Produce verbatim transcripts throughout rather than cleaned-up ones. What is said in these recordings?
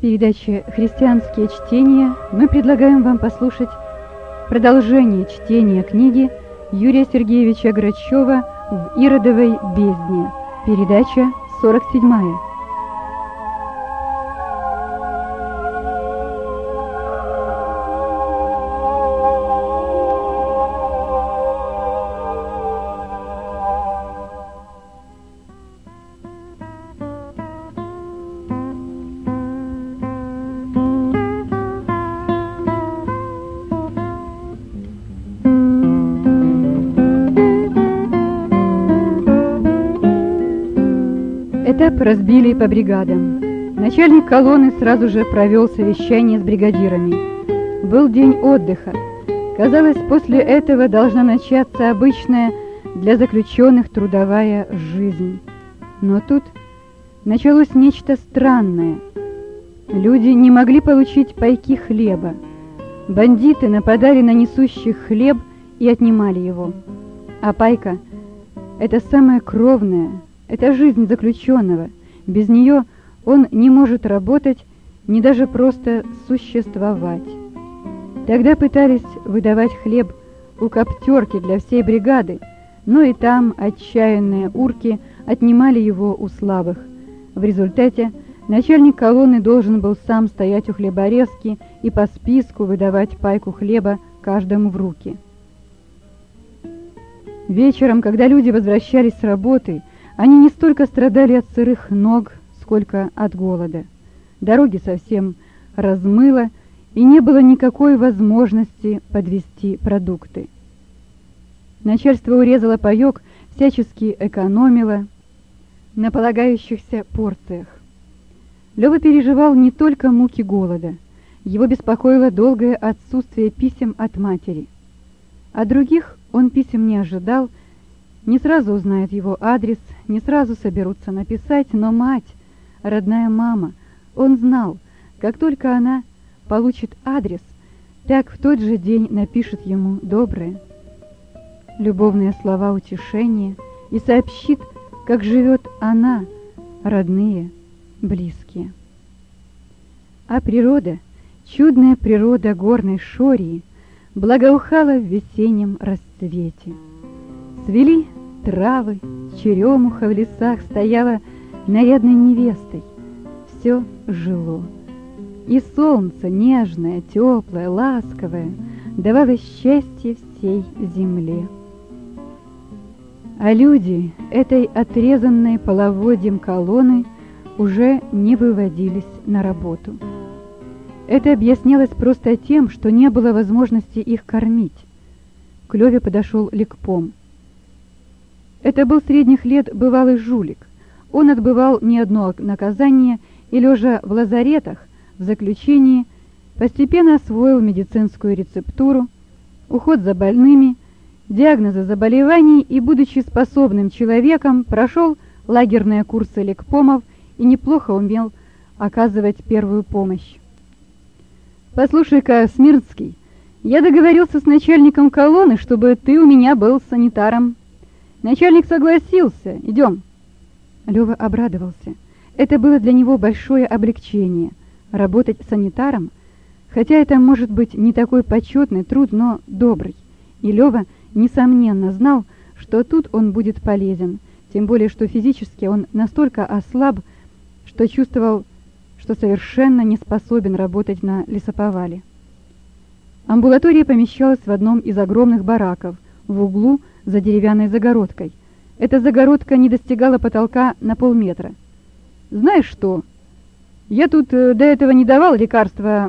передаче «Христианские чтения» мы предлагаем вам послушать продолжение чтения книги Юрия Сергеевича Грачева «В Иродовой бездне». Передача сорок седьмая. Этап разбили по бригадам. Начальник колонны сразу же провел совещание с бригадирами. Был день отдыха. Казалось, после этого должна начаться обычная для заключенных трудовая жизнь. Но тут началось нечто странное. Люди не могли получить пайки хлеба. Бандиты нападали на несущих хлеб и отнимали его. А пайка – это самое кровное. Это жизнь заключенного. Без нее он не может работать, не даже просто существовать. Тогда пытались выдавать хлеб у коптерки для всей бригады, но и там отчаянные урки отнимали его у слабых. В результате начальник колонны должен был сам стоять у хлеборезки и по списку выдавать пайку хлеба каждому в руки. Вечером, когда люди возвращались с работы, они не столько страдали от сырых ног, сколько от голода. Дороги совсем размыло, и не было никакой возможности подвезти продукты. Начальство урезало паёк, всячески экономило на полагающихся порциях. Лёва переживал не только муки голода. Его беспокоило долгое отсутствие писем от матери. От других он писем не ожидал, не сразу узнает его адрес, не сразу соберутся написать, но мать, родная мама, он знал, как только она получит адрес, так в тот же день напишет ему добрые, любовные слова утешения и сообщит, как живет она, родные, близкие. А природа, чудная природа горной Шории, благоухала в весеннем расцвете. Цвели травы, черемуха в лесах стояла нарядной невестой. Все жило. И солнце, нежное, теплое, ласковое, давало счастье всей земле. А люди этой отрезанной половодьем колонны уже не выводились на работу. Это объяснялось просто тем, что не было возможности их кормить. К Леве подошел лекпом. Это был средних лет бывалый жулик. Он отбывал не одно наказание и, лежа в лазаретах, в заключении, постепенно освоил медицинскую рецептуру, уход за больными, диагнозы заболеваний и, будучи способным человеком, прошел лагерные курсы лекпомов и неплохо умел оказывать первую помощь. «Послушай-ка, Смирнский, я договорился с начальником колонны, чтобы ты у меня был санитаром. Начальник согласился. Идем». Лёва обрадовался. Это было для него большое облегчение — работать санитаром, хотя это может быть не такой почетный труд, но добрый. И Лёва, несомненно, знал, что тут он будет полезен, тем более что физически он настолько ослаб, что чувствовал, что совершенно не способен работать на лесоповале. Амбулатория помещалась в одном из огромных бараков, в углу за деревянной загородкой. Эта загородка не достигала потолка на полметра. «Знаешь что? Я тут э, до этого не давал лекарства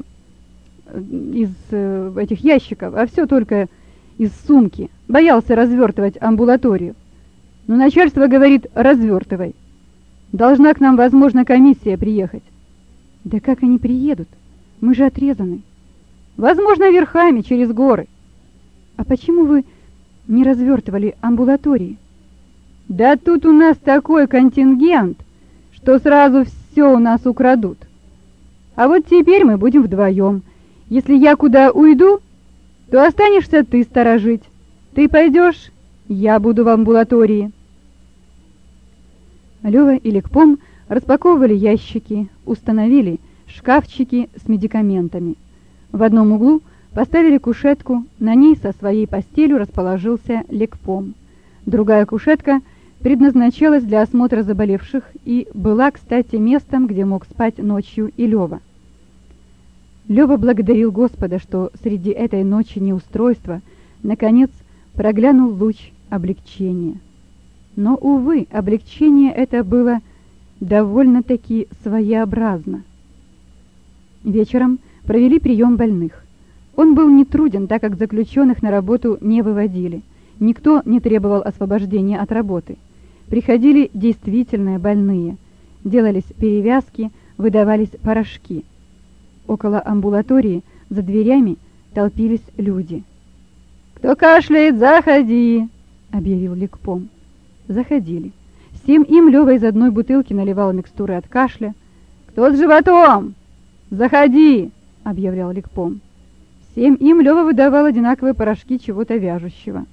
из э, этих ящиков, а все только из сумки. Боялся развертывать амбулаторию. Но начальство говорит: развертывай. Должна к нам, возможно, комиссия приехать». «Да как они приедут? Мы же отрезаны». «Возможно, верхами, через горы». «А почему вы не развертывали амбулатории?» «Да тут у нас такой контингент, что сразу все у нас украдут. А вот теперь мы будем вдвоем. Если я куда уйду, то останешься ты сторожить. Ты пойдешь, я буду в амбулатории». Лёва и лекпом распаковывали ящики, установили шкафчики с медикаментами. В одном углу поставили кушетку, на ней со своей постелью расположился Лекпом. Другая кушетка предназначалась для осмотра заболевших и была, кстати, местом, где мог спать ночью и Лёва. Лёва благодарил Господа, что среди этой ночи неустройства наконец проглянул луч облегчения. Но, увы, облегчение это было довольно-таки своеобразно. Вечером провели прием больных. Он был нетруден, так как заключенных на работу не выводили. Никто не требовал освобождения от работы. Приходили действительно больные. Делались перевязки, выдавались порошки. Около амбулатории за дверями толпились люди. «Кто кашляет, заходи!» — объявил Лекпом. Заходили. Всем им Лёва из одной бутылки наливал микстуры от кашля. «Кто с животом? Заходи!» — объявлял Лекпом. Всем им Лёва выдавал одинаковые порошки чего-то вяжущего.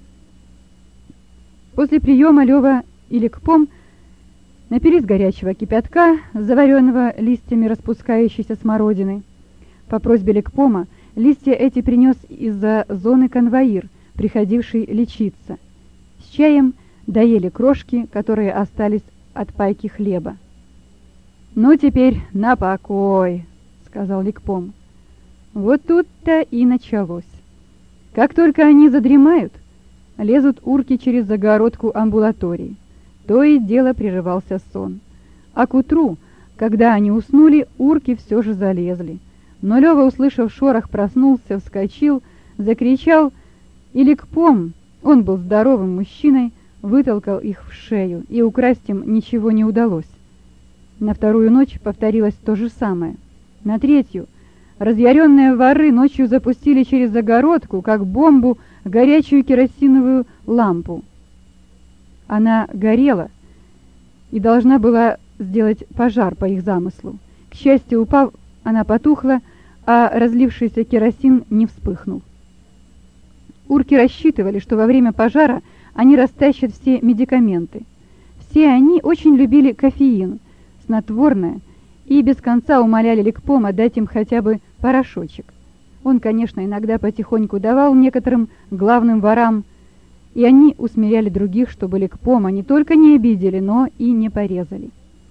После приема Лёва и Лекпом напились горячего кипятка, заваренного листьями распускающейся смородины. По просьбе Лекпома листья эти принес из-за зоны конвоир, приходивший лечиться. С чаем доели крошки, которые остались от пайки хлеба. «Ну, теперь на покой», — сказал Лекпом. Вот тут-то и началось. Как только они задремают, лезут урки через загородку амбулатории. То и дело прерывался сон. А к утру, когда они уснули, урки все же залезли. Но Лёва, услышав шорох, проснулся, вскочил, закричал, и Лекпом, он был здоровым мужчиной, вытолкал их в шею, и украсть им ничего не удалось. На вторую ночь повторилось то же самое. На третью разъяренные воры ночью запустили через загородку, как бомбу, горячую керосиновую лампу. Она горела и должна была сделать пожар по их замыслу. К счастью, упав, она потухла, а разлившийся керосин не вспыхнул. Урки рассчитывали, что во время пожара они растащат все медикаменты. Все они очень любили кофеин, снотворное, и без конца умоляли Лекпома дать им хотя бы порошочек. Он, конечно, иногда потихоньку давал некоторым главным ворам, и они усмиряли других, чтобы Лекпома не только не обидели, но и не порезали.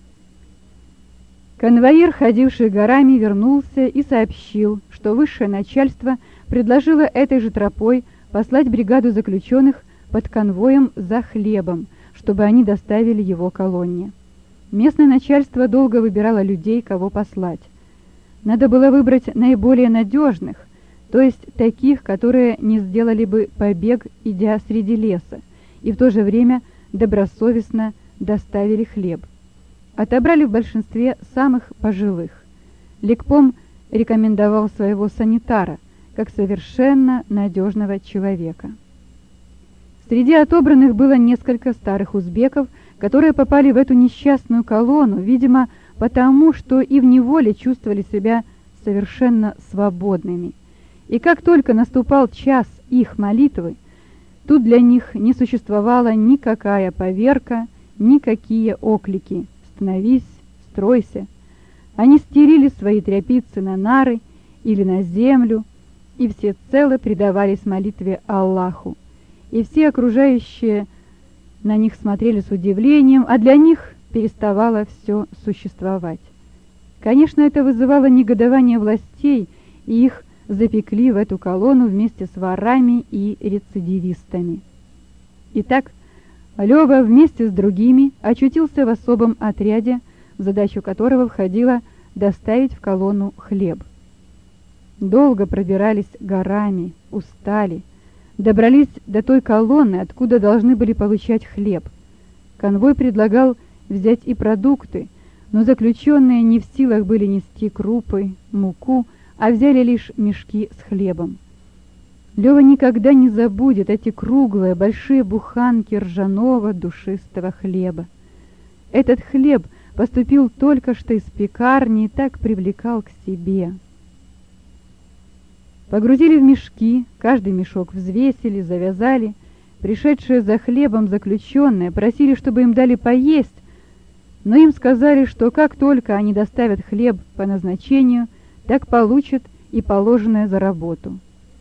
Конвоир, ходивший горами, вернулся и сообщил, что высшее начальство предложило этой же тропой послать бригаду заключенных под конвоем за хлебом, чтобы они доставили его колонне. Местное начальство долго выбирало людей, кого послать. Надо было выбрать наиболее надежных, то есть таких, которые не сделали бы побег, идя среди леса, и в то же время добросовестно доставили хлеб. Отобрали в большинстве самых пожилых. Лекпом рекомендовал своего санитара как совершенно надежного человека. Среди отобранных было несколько старых узбеков, которые попали в эту несчастную колонну, видимо, потому что и в неволе чувствовали себя совершенно свободными. И как только наступал час их молитвы, тут для них не существовала никакая поверка, никакие оклики «становись», «стройся». Они стелили свои тряпицы на нары или на землю, и всецело предавались молитве Аллаху. И все окружающие на них смотрели с удивлением, а для них переставало все существовать. Конечно, это вызывало негодование властей, и их запекли в эту колонну вместе с ворами и рецидивистами. Итак, Лёва вместе с другими очутился в особом отряде, в задачу которого входило доставить в колонну хлеб. Долго пробирались горами, устали, добрались до той колонны, откуда должны были получать хлеб. Конвой предлагал взять и продукты, но заключенные не в силах были нести крупы, муку, а взяли лишь мешки с хлебом. Лёва никогда не забудет эти круглые, большие буханки ржаного душистого хлеба. Этот хлеб поступил только что из пекарни и так привлекал к себе. Погрузили в мешки, каждый мешок взвесили, завязали. Пришедшие за хлебом заключенные просили, чтобы им дали поесть, но им сказали, что как только они доставят хлеб по назначению, так получат и положенное за работу.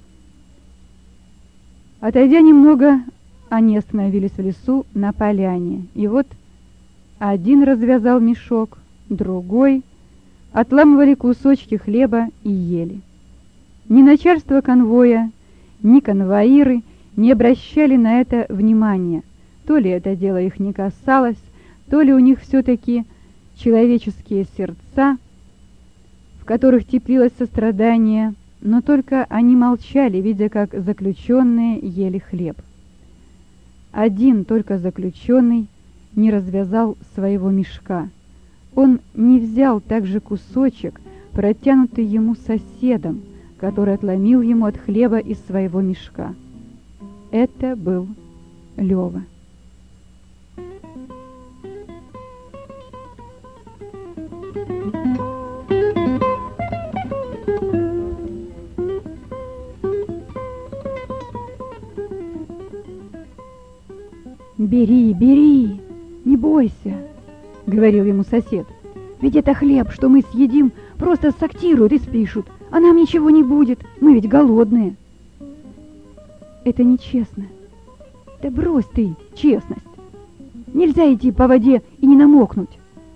Отойдя немного, они остановились в лесу на поляне, и вот один развязал мешок, другой отламывали кусочки хлеба и ели. Ни начальство конвоя, ни конвоиры не обращали на это внимания. То ли это дело их не касалось, то ли у них все-таки человеческие сердца, в которых теплилось сострадание, но только они молчали, видя, как заключенные ели хлеб. Один только заключенный не развязал своего мешка. Он не взял также кусочек, протянутый ему соседом, который отломил ему от хлеба из своего мешка. Это был Лёва. «Бери, бери, не бойся», — говорил ему сосед. «Ведь это хлеб, что мы съедим, просто сортируют и спишут, а нам ничего не будет, мы ведь голодные». «Это нечестно». «Да брось ты, честность. Нельзя идти по воде и не намокнуть».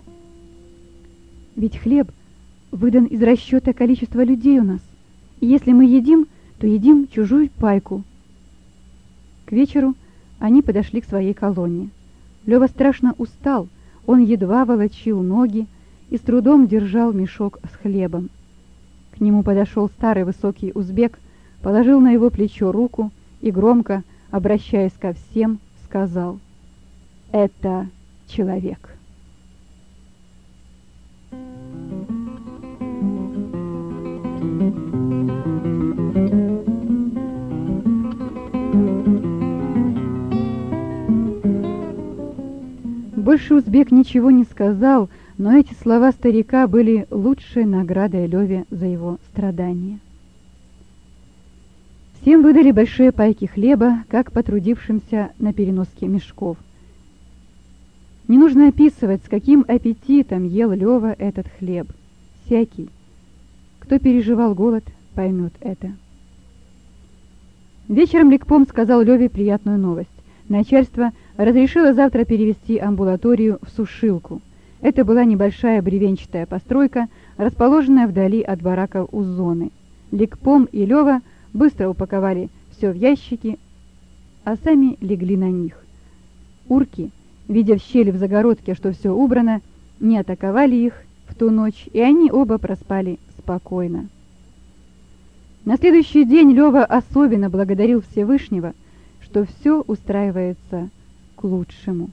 «Ведь хлеб выдан из расчета количества людей у нас, и если мы едим, то едим чужую пайку». К вечеру они подошли к своей колонне. Лёва страшно устал, он едва волочил ноги и с трудом держал мешок с хлебом. К нему подошел старый высокий узбек, положил на его плечо руку и громко, обращаясь ко всем, сказал: «Это человек». Больше узбек ничего не сказал, но эти слова старика были лучшей наградой Леве за его страдания. Всем выдали большие пайки хлеба, как потрудившимся на переноске мешков. Не нужно описывать, с каким аппетитом ел Лева этот хлеб. Всякий, кто переживал голод, поймет это. Вечером лекпом сказал Леве приятную новость. Начальство разрешило завтра перевести амбулаторию в сушилку. Это была небольшая бревенчатая постройка, расположенная вдали от бараков у зоны. Лекпом и Лёва быстро упаковали все в ящики, а сами легли на них. Урки, видя в щели в загородке, что все убрано, не атаковали их в ту ночь, и они оба проспали спокойно. На следующий день Лёва особенно благодарил Всевышнего, что все устраивается к лучшему.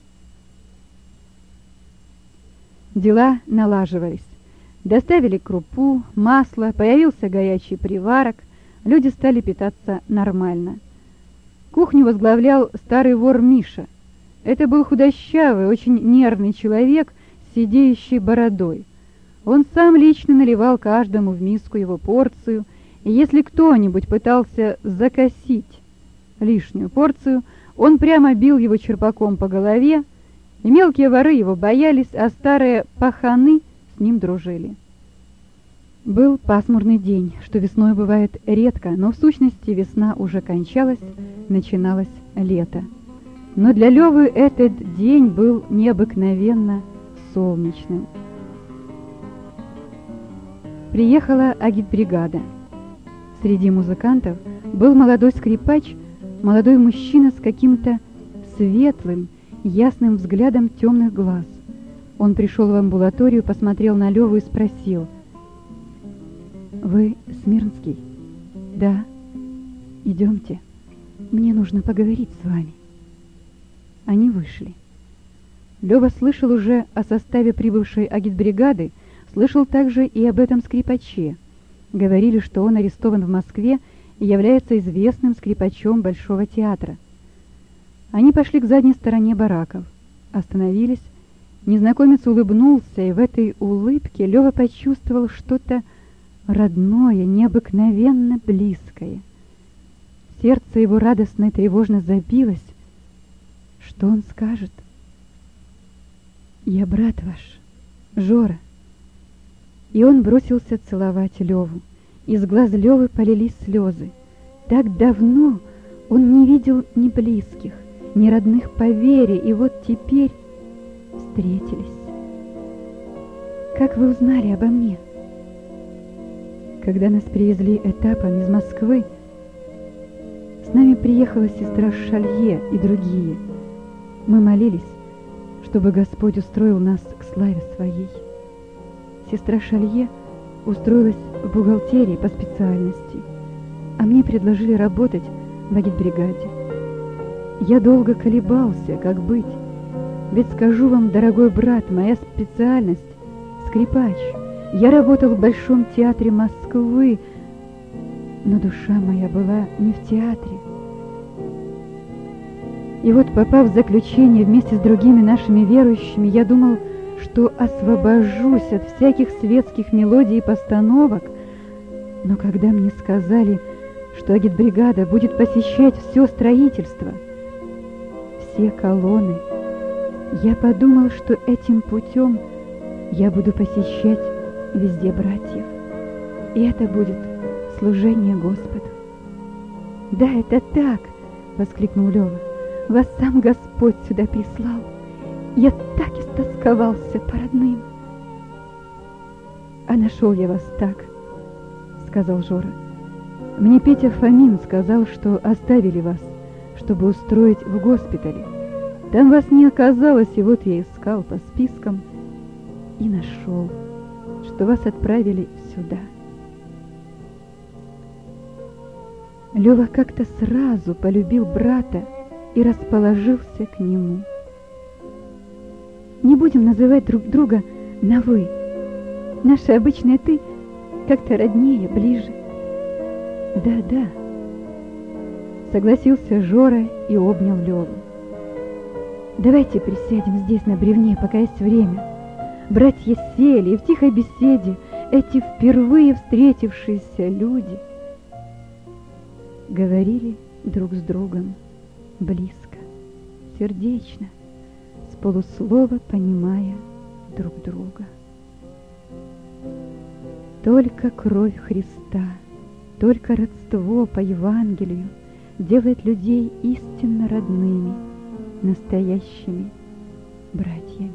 Дела налаживались. Доставили крупу, масло, появился горячий приварок, люди стали питаться нормально. Кухню возглавлял старый вор Миша. Это был худощавый, очень нервный человек с сидеющей бородой. Он сам лично наливал каждому в миску его порцию, и если кто-нибудь пытался закосить лишнюю порцию, он прямо бил его черпаком по голове, и мелкие воры его боялись, а старые паханы с ним дружили. Был пасмурный день, что весной бывает редко, но в сущности весна уже кончалась, начиналось лето. Но для Лёвы этот день был необыкновенно солнечным. Приехала агитбригада. Среди музыкантов был молодой скрипач, молодой мужчина с каким-то светлым, ясным взглядом темных глаз. Он пришел в амбулаторию, посмотрел на Леву и спросил: «Вы Смирнский?» «Да». «Идемте, мне нужно поговорить с вами». Они вышли. Лева слышал уже о составе прибывшей агитбригады, слышал также и об этом скрипаче. Говорили, что он арестован в Москве и является известным скрипачом Большого театра. Они пошли к задней стороне бараков, остановились. Незнакомец улыбнулся, и в этой улыбке Лева почувствовал что-то родное, необыкновенно близкое. Сердце его радостно и тревожно забилось. Что он скажет? Я брат ваш, Жора. И он бросился целовать Леву. Из глаз Левы полились слезы. Так давно он не видел ни близких, ни родных по вере, и вот теперь встретились. Как вы узнали обо мне? Когда нас привезли этапом из Москвы, с нами приехала сестра Шалье и другие. Мы молились, чтобы Господь устроил нас к славе своей. Сестра Шалье устроилась в бухгалтерии по специальности, а мне предложили работать в агитбригаде. Я долго колебался, как быть, ведь скажу вам, дорогой брат, моя специальность — скрипач. Я работал в Большом театре Москвы, но душа моя была не в театре. И вот, попав в заключение вместе с другими нашими верующими, я думал, что освобожусь от всяких светских мелодий и постановок, но когда мне сказали, что агитбригада будет посещать все строительство, все колонны, я подумал, что этим путем я буду посещать везде братьев, и это будет служение Господу. «Да, это так!» — воскликнул Лева. «Вас сам Господь сюда прислал. Я так истосковался по родным». «А нашел я вас так», — сказал Жора. «Мне Петя Фомин сказал, что оставили вас, чтобы устроить в госпитале. Там вас не оказалось, и вот я искал по спискам и нашел, что вас отправили сюда». Лева как-то сразу полюбил брата и расположился к нему. Не будем называть друг друга на «вы». Наше обычное «ты» как-то роднее, ближе. «Да-да», — согласился Жора и обнял Леву. «Давайте присядем здесь на бревне, пока есть время». Братья сели, и в тихой беседе эти впервые встретившиеся люди говорили друг с другом близко, сердечно, с полуслова понимая друг друга. Только кровь Христа, только родство по Евангелию делает людей истинно родными, настоящими братьями.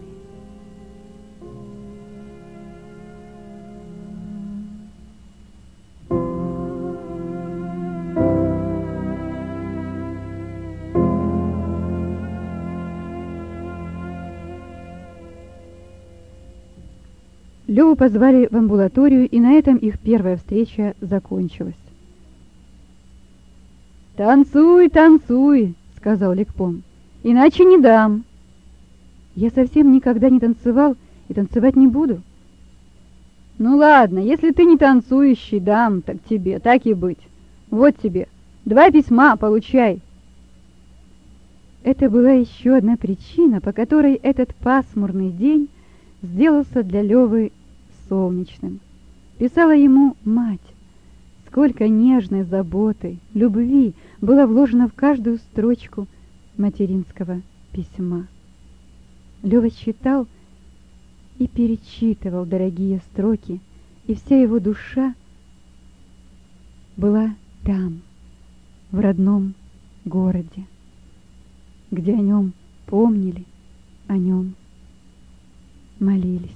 Леву позвали в амбулаторию, и на этом их первая встреча закончилась. «Танцуй, танцуй!» — сказал Лекпом. «Иначе не дам!» «Я совсем никогда не танцевал и танцевать не буду». «Ну ладно, если ты не танцующий, дам так тебе, так и быть. Вот тебе, два письма, получай!» Это была еще одна причина, по которой этот пасмурный день сделался для Левы солнечным. Писала ему мать. Сколько нежной заботы, любви было вложено в каждую строчку материнского письма. Лева читал и перечитывал дорогие строки, и вся его душа была там, в родном городе, где о нем помнили, о нем молились.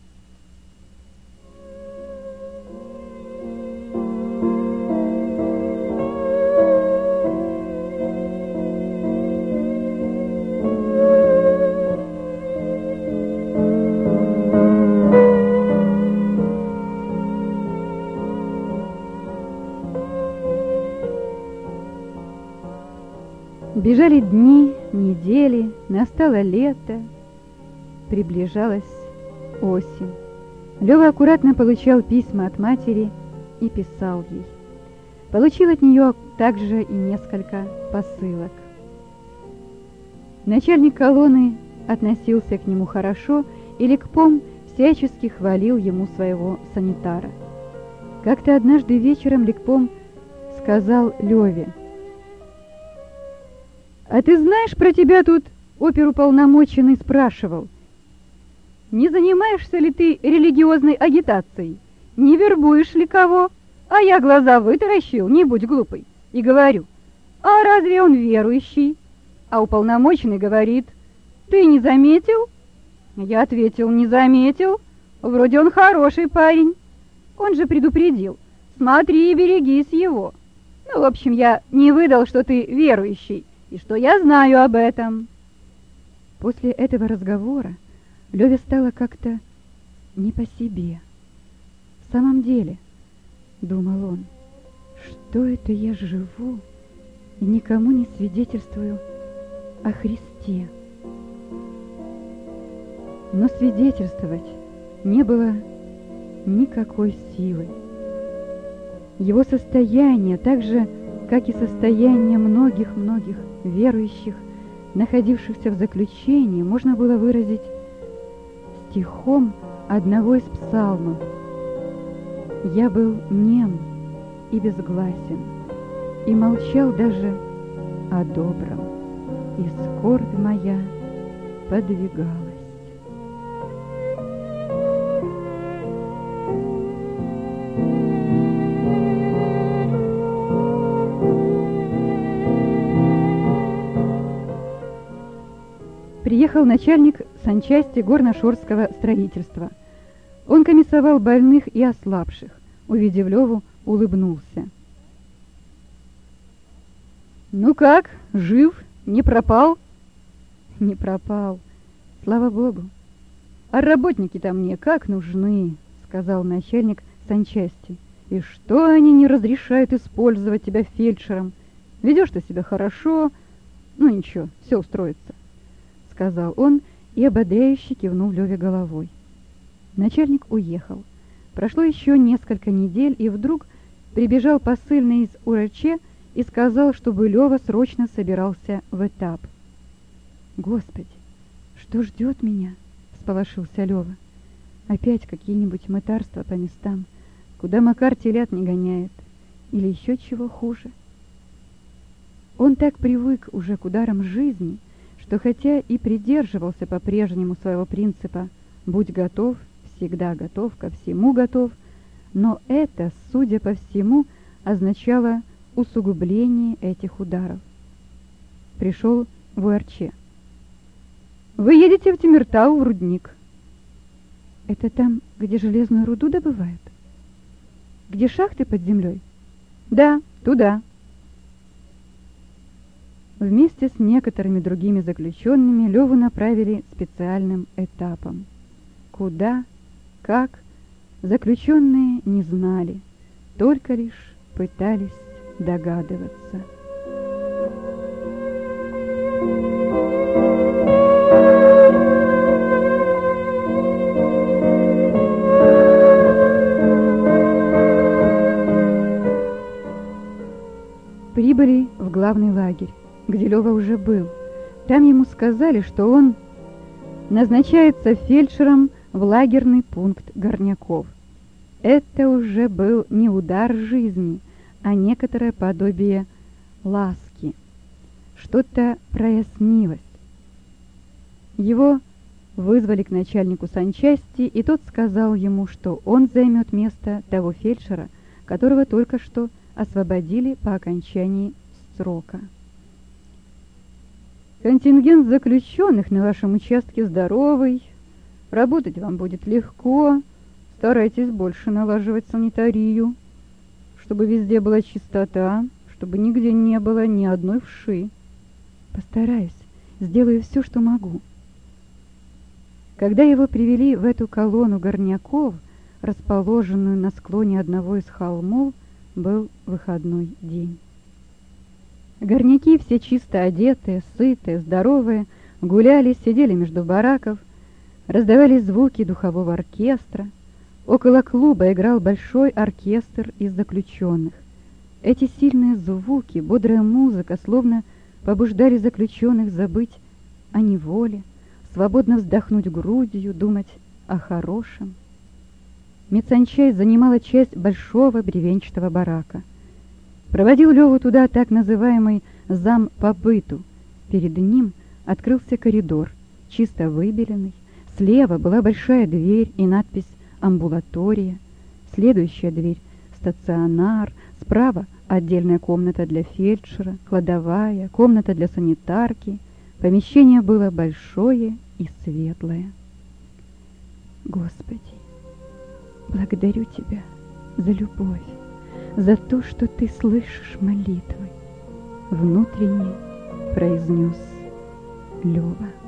Бежали дни, недели, настало лето, приближалась осень. Лева аккуратно получал письма от матери и писал ей. Получил от нее также и несколько посылок. Начальник колонны относился к нему хорошо, и Лекпом всячески хвалил ему своего санитара. Как-то однажды вечером Лекпом сказал Леве: «А ты знаешь, про тебя тут оперуполномоченный спрашивал? не занимаешься ли ты религиозной агитацией? Не вербуешь ли кого? А я глаза вытаращил, не будь глупой, и говорю: а разве он верующий? А уполномоченный говорит: ты не заметил? Я ответил: не заметил. Вроде он хороший парень. Он же предупредил: смотри и берегись его. Ну, в общем, я не выдал, что ты верующий, и что я знаю об этом. После этого разговора Леве стало как-то не по себе. В самом деле, думал он, что это я живу и никому не свидетельствую о Христе. Но свидетельствовать не было никакой силы. Его состояние, так же, как и состояние многих-многих верующих, находившихся в заключении, можно было выразить стихом одного из псалмов. «Я был нем и безгласен, и молчал даже о добром, и скорбь моя подвигалась». Приехал начальник санчасти горно-шорского строительства. Он комиссовал больных и ослабших. Увидев Леву, улыбнулся. «Ну как, жив? Не пропал?» «Не пропал, слава богу. А работники-то мне как нужны», — сказал начальник санчасти. «И что они не разрешают использовать тебя фельдшером? Ведешь ты себя хорошо. Ну ничего, все устроится», — сказал он и ободряюще кивнул Леве головой. Начальник уехал. Прошло еще несколько недель, и вдруг прибежал посыльный из УРЧ и сказал, чтобы Лева срочно собирался в этап. «Господи, что ждет меня?» — всполошился Лева. «Опять какие-нибудь мытарства по местам, куда Макар телят не гоняет, или еще чего хуже?» Он так привык уже к ударам жизни, что хотя и придерживался по-прежнему своего принципа «будь готов, всегда готов, ко всему готов», но это, судя по всему, означало усугубление этих ударов. Пришел в УРЧ. «Вы едете в Темиртау, в рудник». «Это там, где железную руду добывают? Где шахты под землей?» «Да, туда». Вместе с некоторыми другими заключенными Леву направили специальным этапом. Куда, как, заключенные не знали, только лишь пытались догадываться. Прибыли в главный лагерь, где Лева уже был. Там ему сказали, что он назначается фельдшером в лагерный пункт горняков. Это уже был не удар жизни, а некоторое подобие ласки. Что-то прояснилось. Его вызвали к начальнику санчасти, и тот сказал ему, что он займет место того фельдшера, которого только что освободили по окончании срока. «Контингент заключенных на вашем участке здоровый, работать вам будет легко, старайтесь больше налаживать санитарию, чтобы везде была чистота, чтобы нигде не было ни одной вши». «Постараюсь, сделаю все, что могу». Когда его привели в эту колонну горняков, расположенную на склоне одного из холмов, был выходной день. Горняки, все чисто одетые, сытые, здоровые, гуляли, сидели между бараков, раздавались звуки духового оркестра. Около клуба играл большой оркестр из заключенных. Эти сильные звуки, бодрая музыка словно побуждали заключенных забыть о неволе, свободно вздохнуть грудью, думать о хорошем. Медсанчасть занимала часть большого бревенчатого барака. Проводил Леву туда так называемый зам по быту. Перед ним открылся коридор, чисто выбеленный, Слева была большая дверь и надпись «Амбулатория». Следующая дверь — стационар. Справа — отдельная комната для фельдшера, кладовая, комната для санитарки. Помещение было большое и светлое. Господи, благодарю Тебя за любовь, за то, что Ты слышишь молитвы, внутренне произнес Лёва.